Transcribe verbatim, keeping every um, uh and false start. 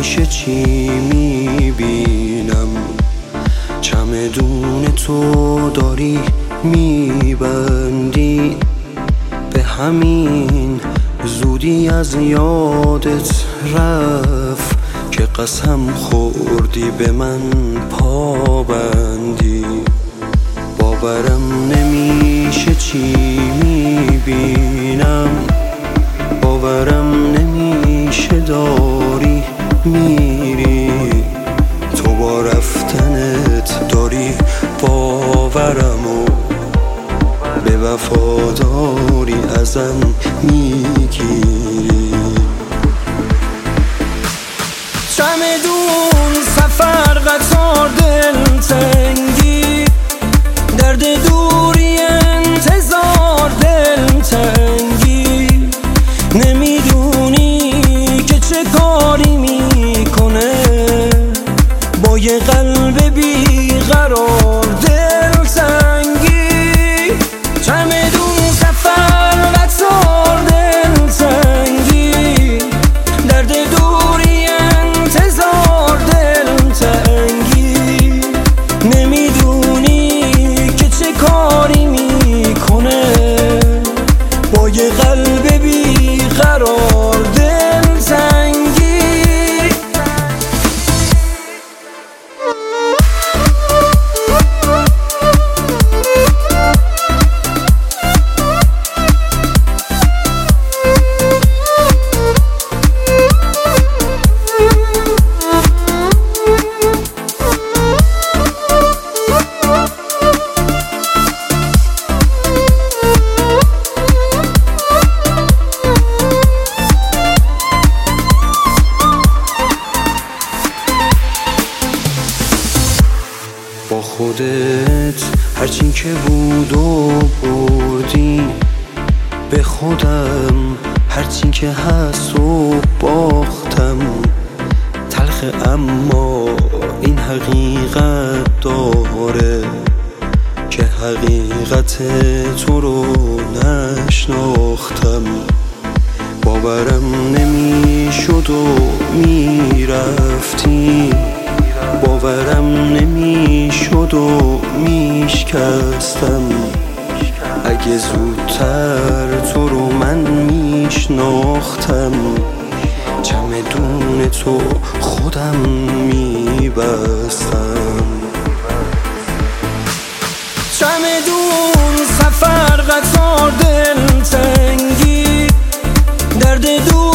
همیشه چی میبینم؟ چمدون تو داری میبندی، به همین زودی از یادت رفت که قسم خوردی به من پابندی. باورم نمیشه چی میبینم، باورم نمیشه داری میری، تو با رفتنت داری باورمو به وفاداری ازم میگیری. چمدون سفر قطار دلتنگی، درد دوری انتظار دلتنگی، نمیدونی که چه کاری میکنه با یه قلب بیقرار دلتنگی. چمدون سفر قطار دلتنگی، درد دوری انتظار دلتنگی، نمیدونی که چه کاری میکنه با یه قلب بیقرار دلتنگی. با خودت هرچی که بود و بردی، به خودم هرچی که هست و باختم. تلخ اما این حقیقت داره که حقیقت تو رو نشناختم. باورم نمیشد و میرفتی، باورم نمیشد و میشکستم. اگه زودتر تو رو من میشناختم، چمدون تو خودم میبستم. چمدون سفر قطار دلتنگی، درد دور